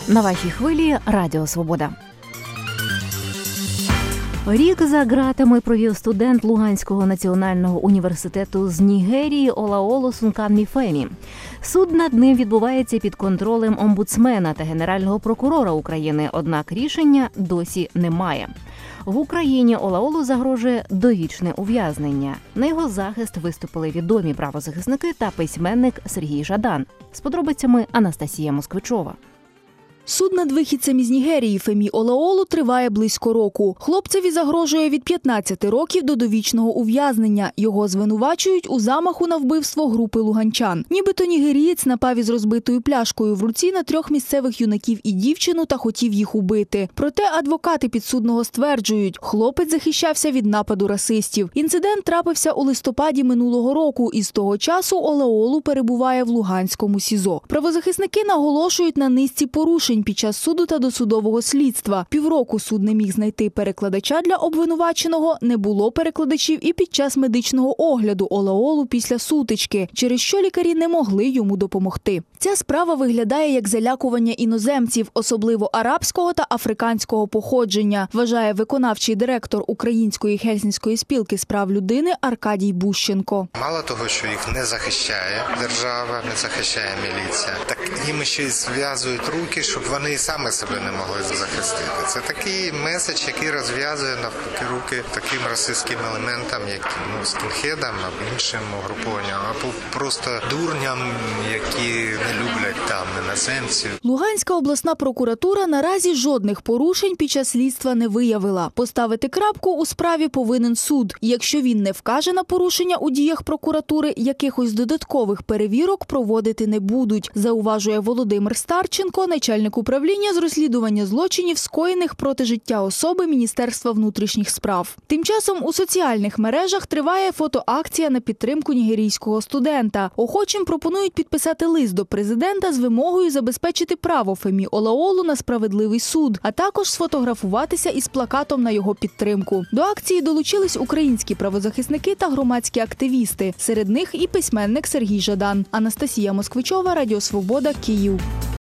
На вашій хвилі Радіо Свобода. Рік за ґратами провів студент Луганського національного університету з Нігерії Олаолу Сунканмі-Фемі. Суд над ним відбувається під контролем омбудсмена та генерального прокурора України, однак рішення досі немає. В Україні Олаолу загрожує довічне ув'язнення. На його захист виступили відомі правозахисники та письменник Сергій Жадан. З подробицями Анастасія Москвичова. Суд над вихідцем із Нігерії Фемі Олаолу триває близько року. Хлопцеві загрожує від 15 років до довічного ув'язнення. Його звинувачують у замаху на вбивство групи луганчан. Нібито нігерієць напав із розбитою пляшкою в руці на 3 місцевих юнаків і дівчину та хотів їх убити. Проте адвокати підсудного стверджують, хлопець захищався від нападу расистів. Інцидент трапився у листопаді минулого року і з того часу Олаолу перебуває в Луганському СІЗО. Правозахисники наголошують на низці порушень під час суду та досудового слідства. Півроку суд не міг знайти перекладача для обвинуваченого, не було перекладачів і під час медичного огляду Олаолу після сутички, через що лікарі не могли йому допомогти. Ця справа виглядає як залякування іноземців, особливо арабського та африканського походження, вважає виконавчий директор Української Гельсінської спілки з прав людини Аркадій Бущенко. Мало того, що їх не захищає держава, не захищає міліція, так їм ще й зв'язують руки, щоб вони і саме себе не могли захистити. Це такий меседж, який розв'язує навпаки руки таким расистським елементам, як скінхедам або іншим угрупуванням, або просто дурням, які не люблять там іноземців. Луганська обласна прокуратура наразі жодних порушень під час слідства не виявила. Поставити крапку у справі повинен суд. Якщо він не вкаже на порушення у діях прокуратури, якихось додаткових перевірок проводити не будуть, зауважує Володимир Старченко, начальник управління з розслідування злочинів, скоєних проти життя особи Міністерства внутрішніх справ. Тим часом у соціальних мережах триває фотоакція на підтримку нігерійського студента. Охочим пропонують підписати лист до президента з вимогою забезпечити право Фемі Олаолу на справедливий суд, а також сфотографуватися із плакатом на його підтримку. До акції долучились українські правозахисники та громадські активісти. Серед них і письменник Сергій Жадан. Анастасія Москвичова, Радіо Свобода, Київ.